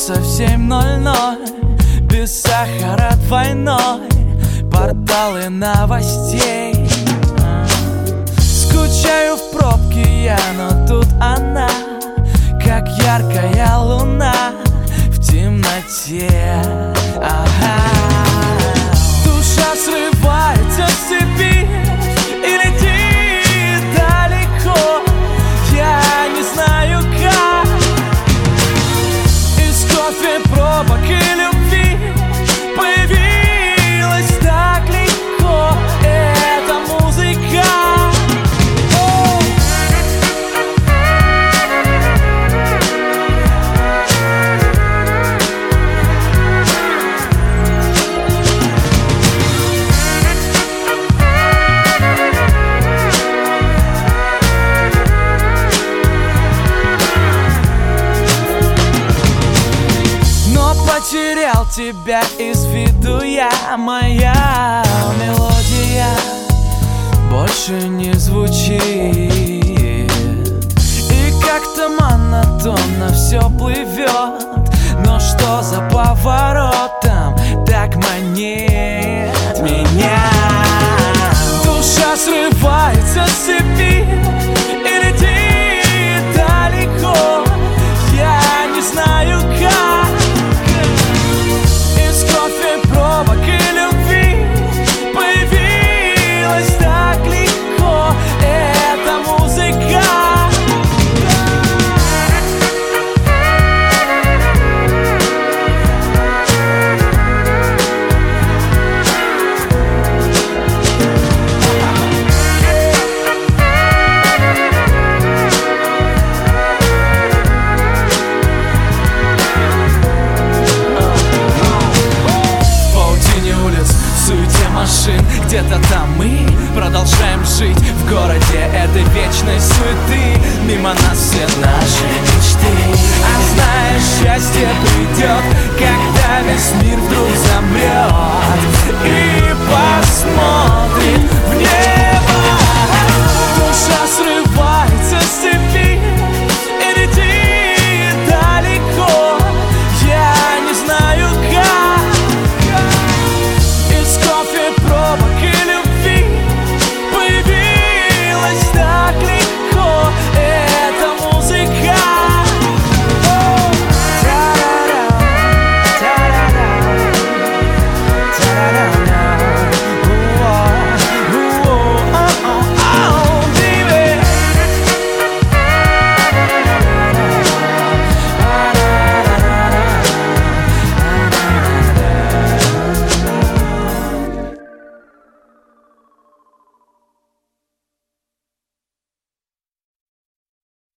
Просыпался в 7:00, без сахара двойной, порталы новостей. Скучаю в пробке я, но тут она, как яркая луна в темноте. Душа срывается с цепи и летит далеко, я не знаю как. Из кофе, пробок и любви появилась так легко эта музыка. Потерял тебя из виду я, моя мелодия больше не звучит. И как-то монотонно все плывет, но что за поворотом так манит меня? Душа срывается с цепи и летит далеко, я не знаю как. Пробок и любви появилась так легко эта музыка. Где-то там мы продолжаем жить в городе этой вечной суеты. Мимо нас все наши мечты. А знаешь, счастье придет, когда весь мир вдруг замрет.